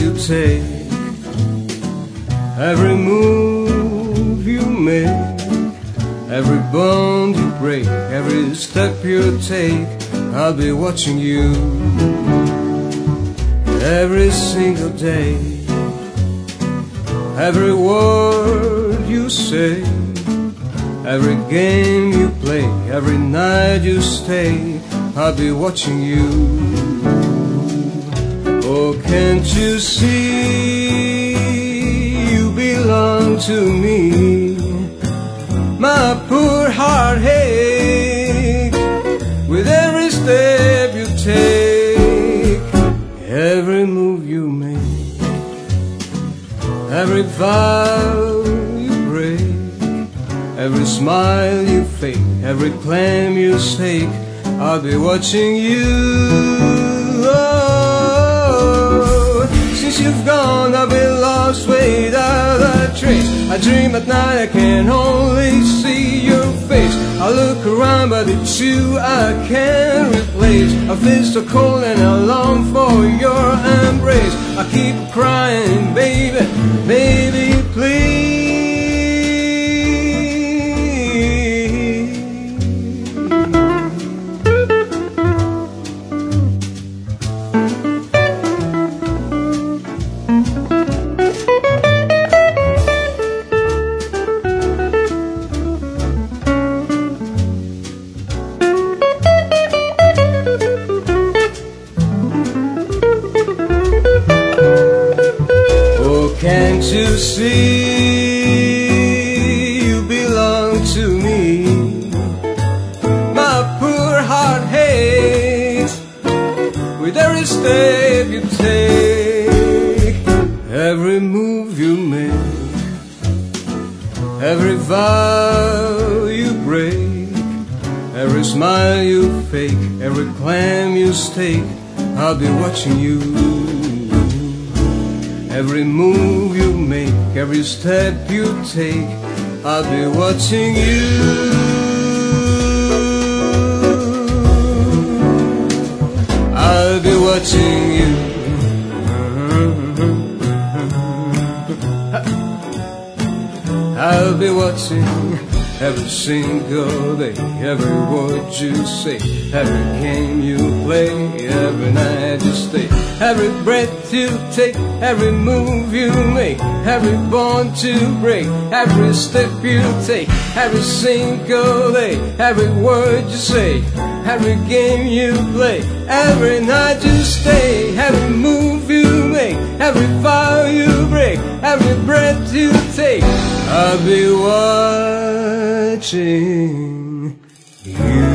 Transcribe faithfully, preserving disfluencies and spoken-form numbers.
you take, every move you make, every bond you break, every step you take, I'll be watching you every single day. Every word you say, every game you play, every night you stay, I'll be watching you. Oh, can't you see you belong to me? My poor heart aches with every step you take, every move you make, every vow you break, every smile you fake, every claim you stake, I'll be watching you. Oh, since you've gone, I've been lost without a trace. I dream at night, I can only see your face. I look around, but it's you I can't replace. I feel so cold and I long for your embrace. I keep crying, baby, baby, please. Can't you see you belong to me? My poor heart hates with every step you take, every move you make, every vow you break, every smile you fake, every claim you stake, I'll be watching you. Every move you make, every step you take, I'll be watching you. I'll be watching you. I'll be watching every single day, every word you say, every game you play, every night you stay, every breath you take, every move you make, every bond to break, every step you take, every single day, every word you say, every game you play, every night you stay, every move you make, every vow you break, every breath you take, I'll be watching you.